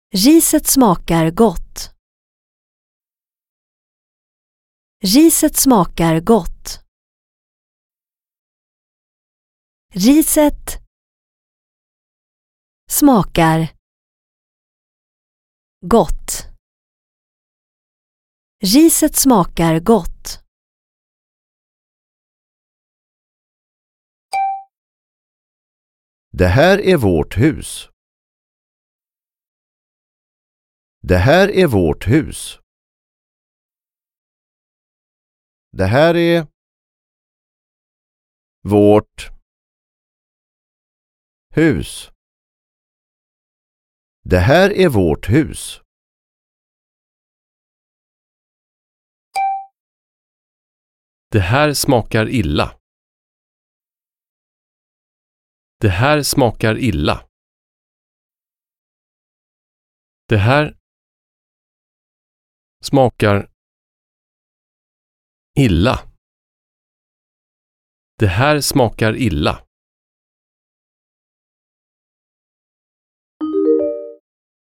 Riset smakar gott. Riset smakar gott. Riset smakar gott. Riset smakar gott. Det här är vårt hus. Det här är vårt hus. Det här är vårt hus. Det här är vårt hus. Det här smakar illa. Det här smakar illa. Det här smakar illa. Det här smakar illa.